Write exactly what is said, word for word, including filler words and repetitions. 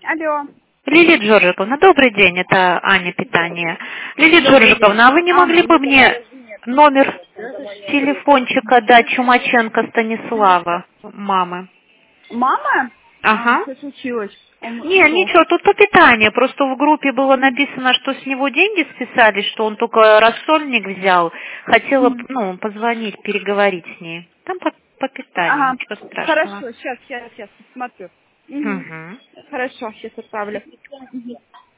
Алло. Лилия Джорджиковна, добрый день, это Аня Питание. Лилия Добрый день. Джорджиковна, а вы не А, могли бы мне номер телефончика дать Чумаченко Станислава, мамы? мама? А, Ага. что случилось? Он Не, ушел. ничего, тут по питанию. Просто в группе было написано, что с него деньги списали, что он только рассольник взял. Хотела, Мгм. ну, позвонить, переговорить с ней. Там по, по питанию, Ага. ничего страшного. Хорошо, сейчас, сейчас, сейчас, смотрю. Мгм. Угу. Хорошо, сейчас отправлю.